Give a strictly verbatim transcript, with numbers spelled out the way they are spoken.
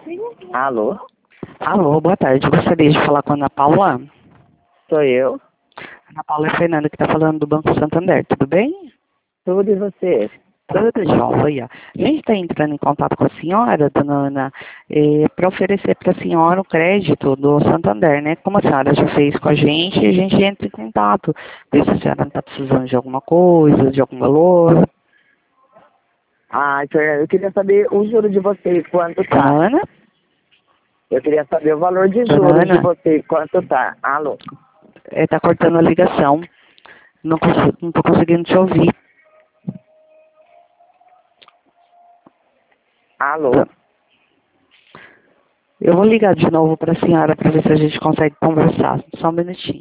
Alô? Alô, boa tarde. Gostaria de falar com a Ana Paula. Sou eu? Ana Paula é Fernanda que está falando do Banco Santander, tudo bem? Tudo e você? Tudo jóia. A gente está entrando em contato com a senhora, dona Ana, eh, para oferecer para a senhora o crédito do Santander, né? Como a senhora já fez com a gente, a gente entra em contato. Ver se a senhora não está precisando de alguma coisa, de algum valor. Ah, Fernanda, eu queria saber o juro de vocês, quanto tá? Dona Ana? Eu queria saber o valor de Dona juros de Ana? vocês, quanto tá? Alô? Está cortando a ligação. Não estou conseguindo te ouvir. Alô? Eu vou ligar de novo para a senhora para ver se a gente consegue conversar. Só um minutinho.